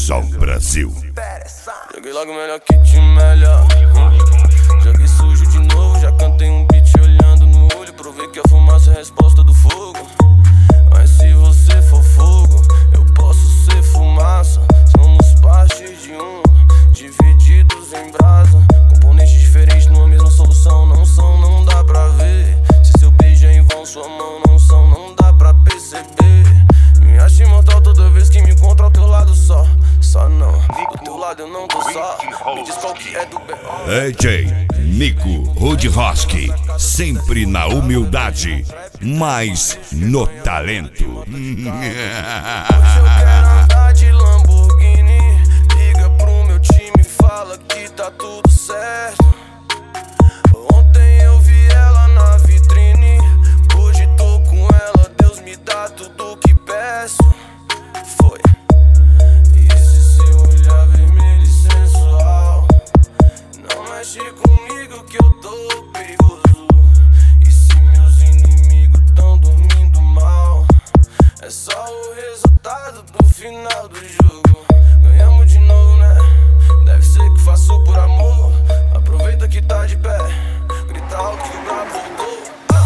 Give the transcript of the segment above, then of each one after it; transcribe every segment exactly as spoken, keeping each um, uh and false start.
Som Brasil. Joguei logo melhor que te melhor. hum. Joguei sujo de novo, já cantei um beat olhando no olho. Provei que a fumaça é a resposta do fogo. Mas se você for fogo, eu posso ser fumaça. Somos parte de um, divididos em brasa. Componentes diferentes numa mesma solução. Não são, não dá pra ver. Se seu beijo é em vão, sua mão não são, não dá pra perceber. Me acho imortal toda vez que me encontro ao teu lado só. Só não, do teu lado eu não tô só. Me diz qual que é do B O. D J Nico Rudroski, sempre na humildade, mas no talento. Hoje eu quero andar de Lamborghini. Liga pro meu time e fala que tá tudo certo. Ontem eu vi ela na vitrine, hoje tô com ela. Deus me dá tudo que peço. Foi. E esse seu olhar vermelho e sensual não mexe comigo que eu tô perigoso. E se meus inimigos tão dormindo mal, é só o resultado do final do jogo. Ganhamos de novo, né? Deve ser que faço por amor. Aproveita que tá de pé, grita alto que o brabo voltou.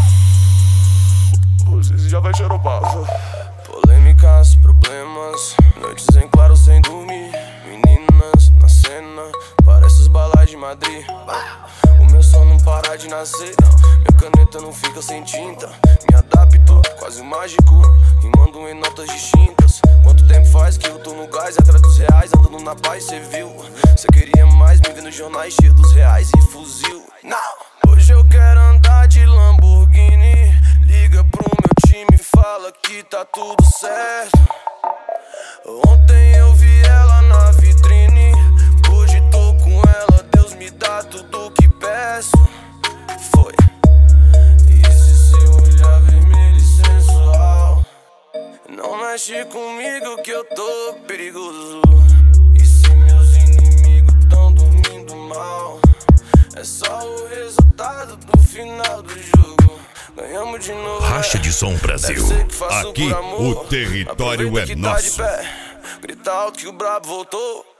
Você já vai xeropar. Polêmicas, problemas, noites em claro sem dormir. Meninas na cena, parece os balais de Madrid. O meu som não para de nascer, minha caneta não fica sem tinta. Me adapto, quase mágico, rimando em notas distintas. Quanto tempo faz que eu tô no gás, atrás dos reais, andando na paz, cê viu? Cê queria mais, me vê nos jornais cheio dos reais e fuzil. Não! Hoje eu quero andar de Lamborghini. Liga pro meu time e fala que tá tudo certo. Ontem eu vi ela na vitrine, hoje tô com ela. Deus me dá tudo que peço. Foi. E esse seu olhar vermelho e sensual não mexe comigo que eu tô perigoso. E se meus inimigos tão dormindo mal, é só o resultado do final do jogo. Ganhamos de novo. Racha de Som Brasil. Aqui o território é nosso. Grita alto que o brabo voltou.